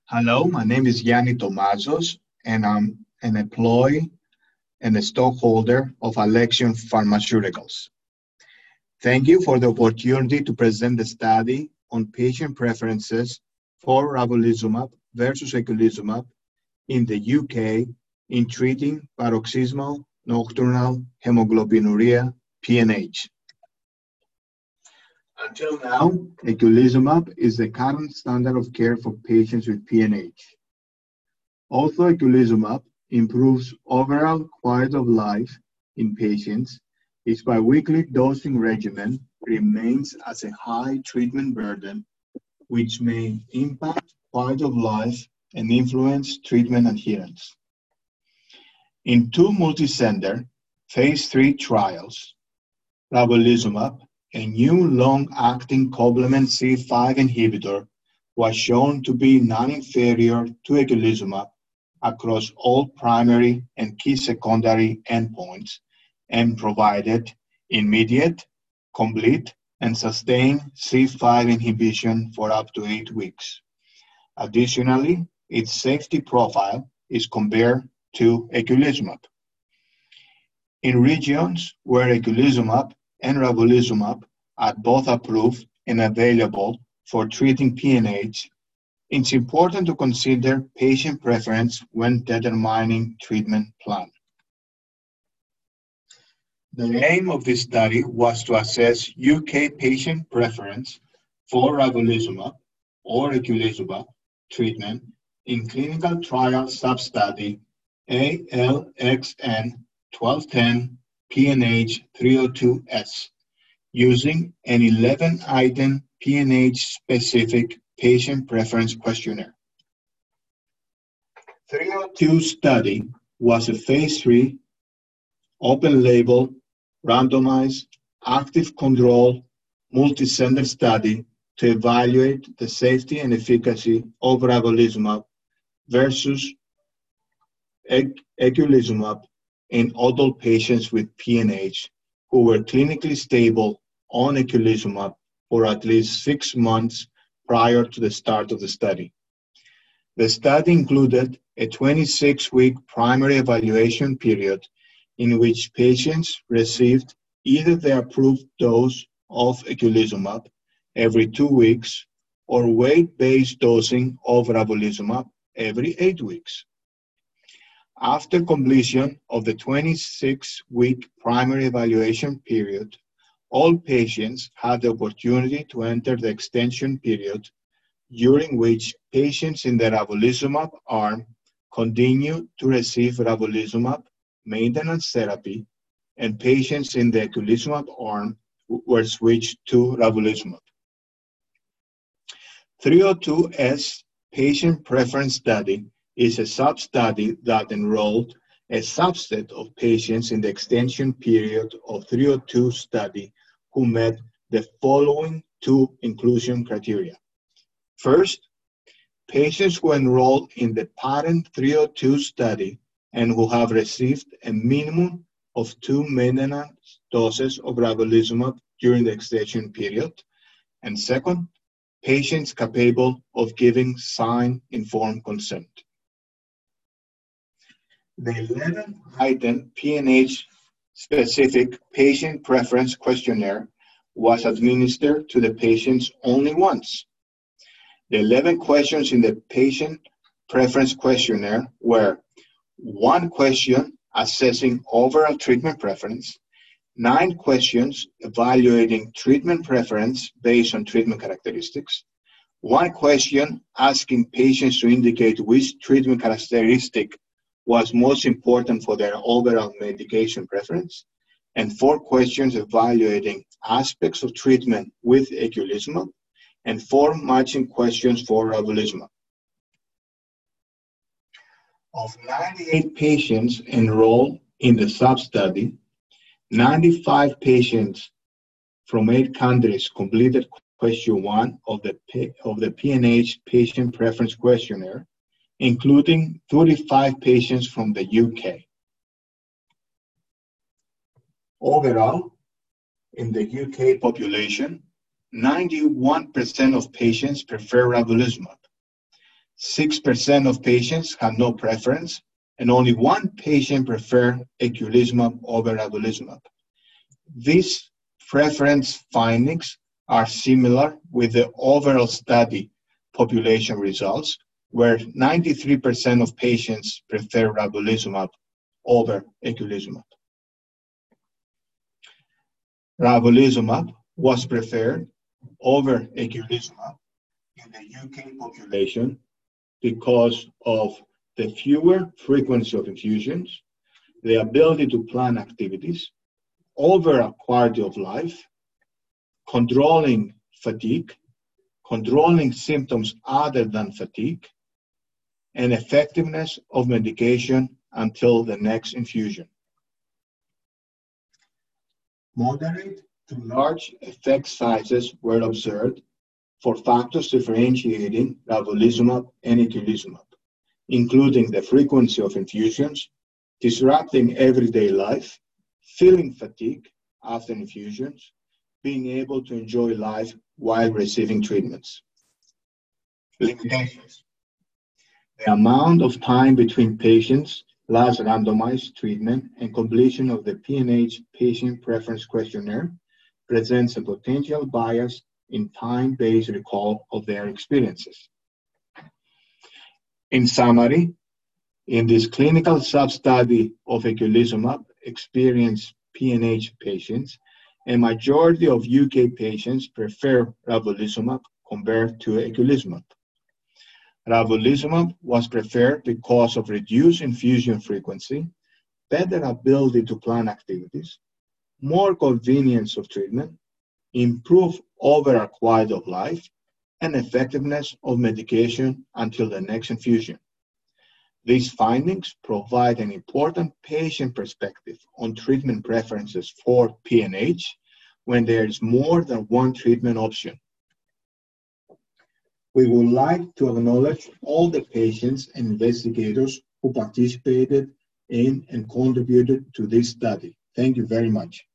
Hello, my name is Yanni Tomazos, and I'm an employee and a stockholder of Alexion Pharmaceuticals. Thank you for the opportunity to present the study on patient preferences for ravulizumab versus eculizumab in the UK in treating paroxysmal nocturnal hemoglobinuria (PNH). Until now, eculizumab is the current standard of care for patients with PNH. Although eculizumab improves overall quality of life in patients, its biweekly dosing regimen remains as a high treatment burden, which may impact quality of life and influence treatment adherence. In two multicenter phase 3 trials, ravulizumab, a new long-acting complement C5 inhibitor, was shown to be non-inferior to eculizumab across all primary and key secondary endpoints and provided immediate, complete, and sustained C5 inhibition for up to 8 weeks. Additionally, its safety profile is compared to eculizumab. In regions where eculizumab and ravulizumab are both approved and available for treating PNH, it's important to consider patient preference when determining treatment plan. The aim of this study was to assess UK patient preference for ravulizumab or eculizumab treatment in clinical trial substudy ALXN 1210 PNH 302S using an 11-item PNH-specific patient preference questionnaire. 302 study was a phase 3 open-label, randomized, active control, multicenter study to evaluate the safety and efficacy of ravulizumab versus eculizumab in adult patients with PNH who were clinically stable on eculizumab for at least 6 months prior to the start of the study. The study included a 26-week primary evaluation period in which patients received either the approved dose of eculizumab every 2 weeks or weight-based dosing of ravulizumab every 8 weeks. After completion of the 26-week primary evaluation period, all patients had the opportunity to enter the extension period, during which patients in the ravulizumab arm continued to receive ravulizumab maintenance therapy, and patients in the eculizumab arm were switched to ravulizumab. 302S patient preference study is a sub-study that enrolled a subset of patients in the extension period of 302 study who met the following two inclusion criteria. First, patients who enrolled in the parent 302 study and who have received a minimum of 2 maintenance doses of ravulizumab during the extension period. And second, patients capable of giving signed informed consent. The 11-item PNH-specific patient preference questionnaire was administered to the patients only once. The 11 questions in the patient preference questionnaire were: 1 question assessing overall treatment preference, 9 questions evaluating treatment preference based on treatment characteristics, 1 question asking patients to indicate which treatment characteristic was most important for their overall medication preference, and 4 questions evaluating aspects of treatment with eculizumab, and 4 matching questions for ravulizumab. Of 98 patients enrolled in the sub-study, 95 patients from 8 countries completed question 1 of the PNH patient preference questionnaire, including 35 patients from the UK. Overall, in the UK population, 91% of patients prefer ravulizumab. 6% of patients had no preference, and only one patient preferred eculizumab over ravulizumab. These preference findings are similar with the overall study population results, where 93% of patients prefer ravulizumab over eculizumab. Ravulizumab was preferred over eculizumab in the UK population because of the fewer frequency of infusions, the ability to plan activities, overall quality of life, controlling fatigue, controlling symptoms other than fatigue, and effectiveness of medication until the next infusion. Moderate to large effect sizes were observed for factors differentiating ravulizumab and eculizumab, including the frequency of infusions, disrupting everyday life, feeling fatigue after infusions, being able to enjoy life while receiving treatments. Limitations. The amount of time between patients' last randomized treatment and completion of the PNH patient preference questionnaire presents a potential bias in time-based recall of their experiences. In summary, in this clinical sub-study of eculizumab experienced PNH patients, a majority of UK patients prefer ravulizumab compared to eculizumab. Ravulizumab was preferred because of reduced infusion frequency, better ability to plan activities, more convenience of treatment, improved overall quality of life, and effectiveness of medication until the next infusion. These findings provide an important patient perspective on treatment preferences for PNH when there is more than one treatment option. We would like to acknowledge all the patients and investigators who participated in and contributed to this study. Thank you very much.